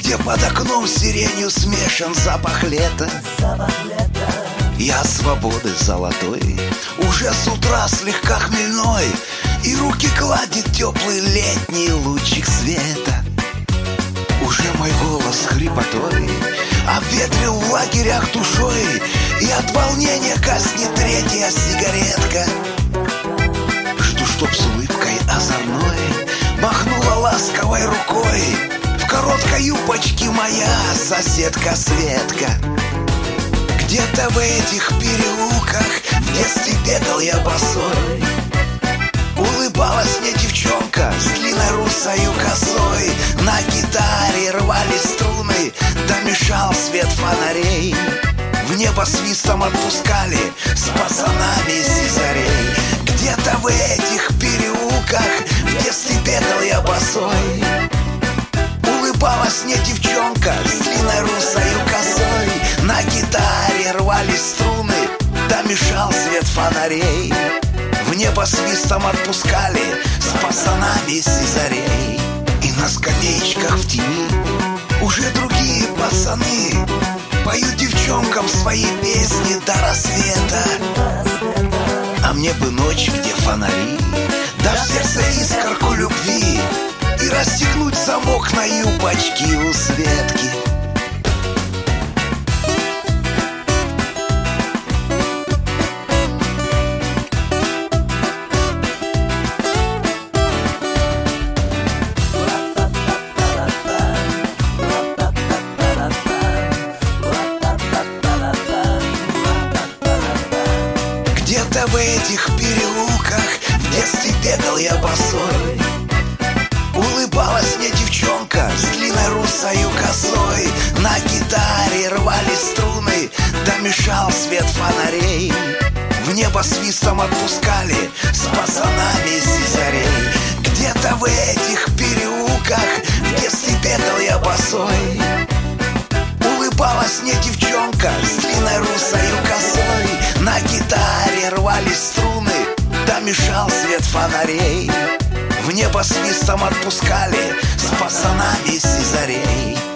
где под окном сиренью смешан запах лета. Я свободы золотой, уже с утра слегка хмельной, и руки гладит теплый летний лучик света. Уже мой голос хрипотой обветрил в лагерях душой, и от волнения гаснет третья сигаретка. Жду, чтоб с улыбкой озорной махнула ласковой рукой в короткой юбочке моя соседка Светка. Где-то в этих переулках в детстве бегал я босой. Улыбалась мне девчонка с длинной русою косой. На гитаре рвали струны, да мешал свет фонарей. В небо свистом отпускали с пацанами сизарей. Где-то в этих переулках в детстве бегал я босой. Улыбалась мне девчонка с длинной русою косой. На гитаре рвались струны, да мешал свет фонарей. В небо свистом отпускали с пацанами сизарей. И на скамеечках в тени уже другие пацаны поют девчонкам свои песни до рассвета. А мне бы ночь, где фонари, да в сердце искорку любви, и расстегнуть замок на юбочке у Светки. Где-то в этих переулках в детстве бегал я босой. Улыбалась мне девчонка с длинной русою косой. На гитаре рвались струны, да мешал свет фонарей. В небо свистом отпускали с пацанами сизарей. Где-то в этих переулках в детстве бегал я босой. Улыбалась мне девчонка с длинной русою косой. На гитаре рвались струны, да мешал свет фонарей. В небо свистом отпускали с пацанами сизарей.